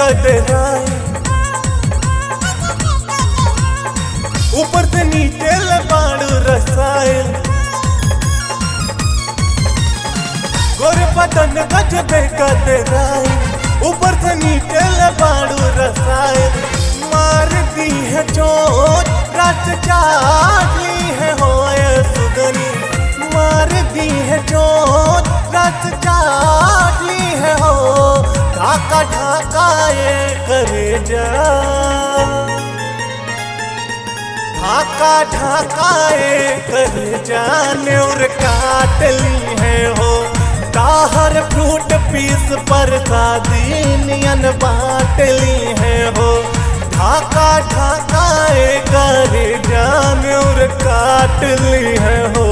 गदराए, ऊपर से नीचे लबाड़ रसाए, गोरे बदन गजबे गदराए, ऊपर से नीचे लबाड़ रसाए। मार दी है चोट रात चाटली है होए सुगनी, मार दी है चोट रात चाटली है हो। ढाका ढाका ये करे जा, ढाका ढाका ये करे जाने और काट ली है हो। ताहर फ्रूट पीस पर शादीनियन बांट ली है हो। ढाका ढाका ये करे जाने और काट ली है हो।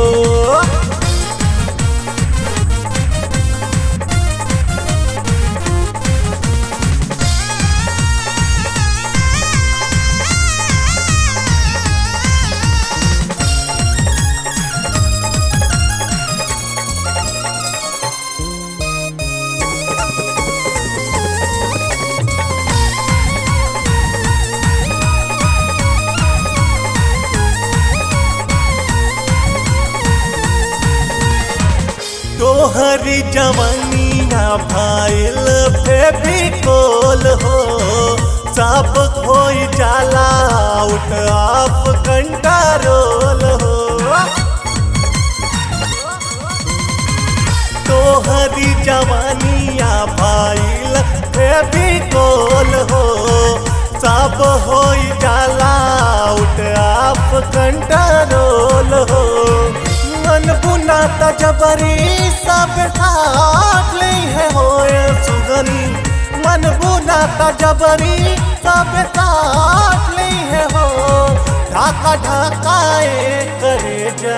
तोहरी जवानिया भाईल फेविकोल हो, सब खोई जाला आउट ऑफ कंट्रोल हो। तोहरी जवानिया भाईल फेविकोल हो, सब होई जाला आउट ऑफ कंट्रोल हो। मन बुनाता जबरी सब साथ ली है होए सुगनी, मन बुनाता जबरी सब साथ ली है हो। ढाका ढाका ये करे जा,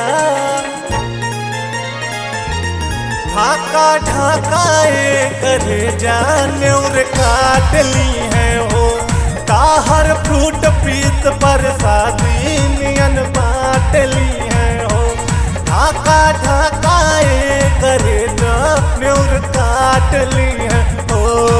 ढाका ढाका ये करे जाने और काट ली है हो। ताहर फ्रूट पीस पर शादीनियन बांट ली है हो। ढाका ढाका ये करे जाने और काट ली है हो।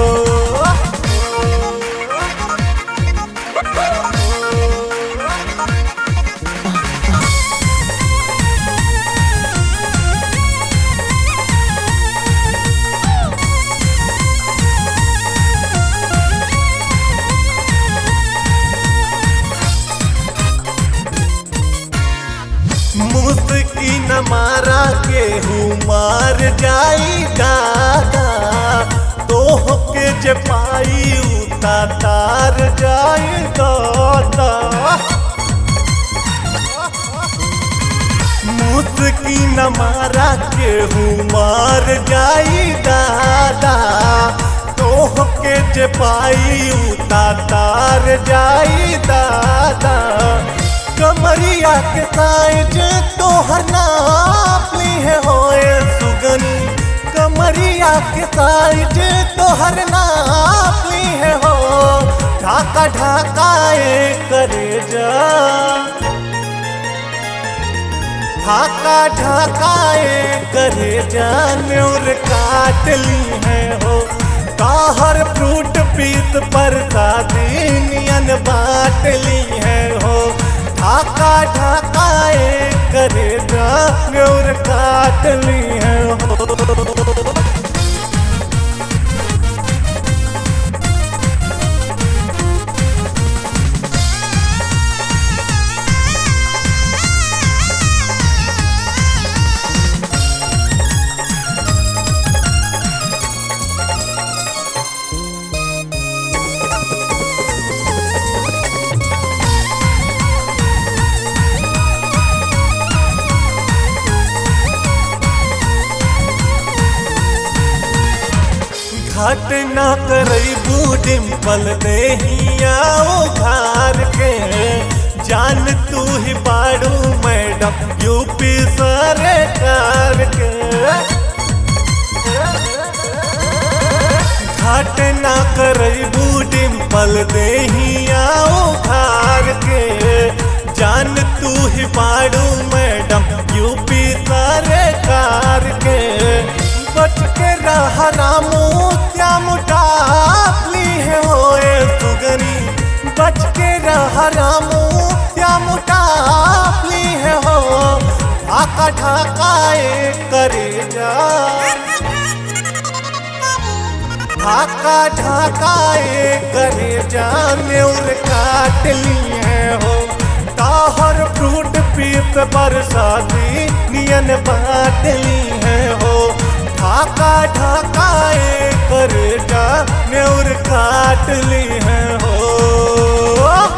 मुस्की न मारा के हूँ मार जाई दादा, तोह के जे पाई उता तार जाई दादा। मुस्की न मारा के हूँ मार जाई दादा, तोह के जे पाई उता तार जाई दादा। कमरिया के साइज तोहर नाप ली है होए सुगनी, कमरिया के साइज तोहर नाप ली है हो। ढाका ढाका ये करे जा, ढाका ढाका ये करे जाने और काट ली है हो। ताहर फ्रूट पीस पर शादीनियन बांट ली है हो। ढाका ढाका ये करे जाने और काट ली है हो। घट ना करबू डिम्पल देहिया उघार के, जान तू ही बाड़ू मैडम यूपी सरकार के। घट ना करबू डिम्पल देहिया उघार के, जान तू ही बाड़ू मैडम यूपी सरकार के। बच के रह रामू क्या मुटाप ली है हरामू या मुटापली है हो ढाका ढाकाए करे जा ढाका ढाकाए करे जाने और काट ली है हो ताहर फ्रूट पीत बरसाती नियन बांट ली है हो ढाका ढाकाए करे जाने और काट ली है हो।